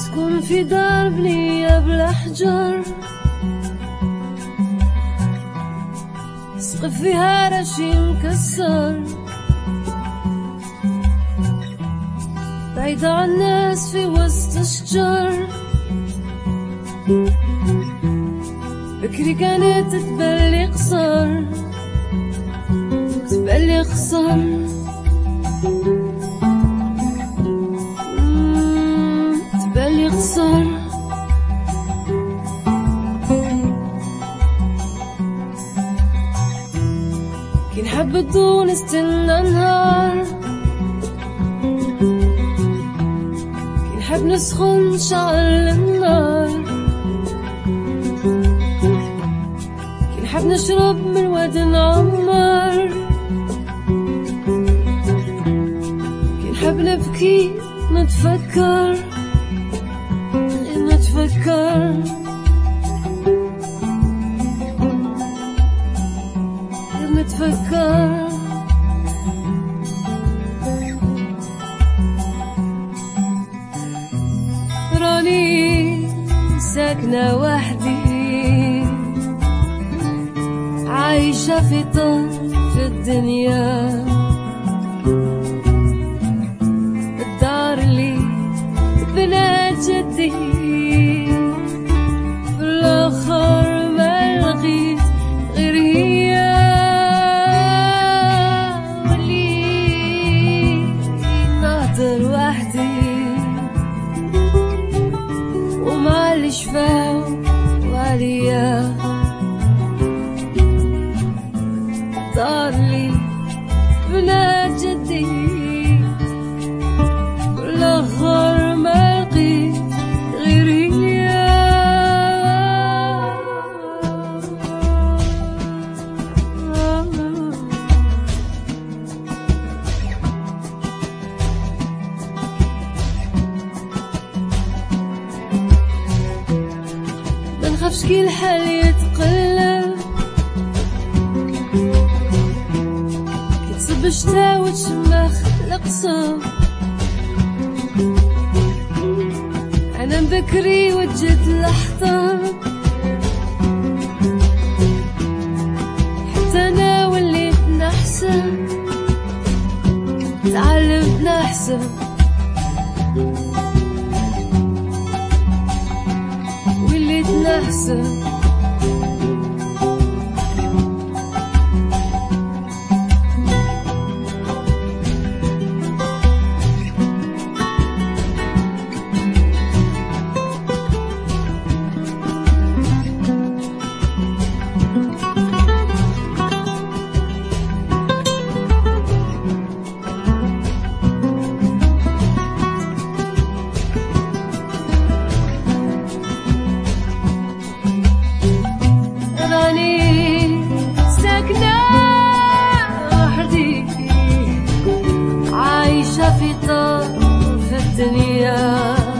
أسكن في دار بنية بالأحجار، سقف فيها رشي مكسر، بعيدة عن الناس في وسط الشجر. بكري كانت تبلي قصر، تبلي قصر، تبلي قصر. كي نحب الضو نستنى نهار، كي نحب نسخن نشعل النار، كي نحب نشرب من واد نعمر، كي نحب نبكي نتفكر، نتفكر، نتفكر. راني ساكنة وحدي، عايشة في طرف الدنيا، الدار اللي بنى جدي، في الآخر ما لقيت غير هي، واللي نهضر وحدي وما اللي شفاو عليا. الدار اللي بنى جدي، في الآخر ما لقيت غير هي. ما نخافش كي الحال يتقلب، كي تصب الشتا وتشمخ القصب، أنا بكري وجد الأحطاب، حتى أنا وليت نحسب، تعلمت نحسب، وليت نحسب. في طرف الدنيا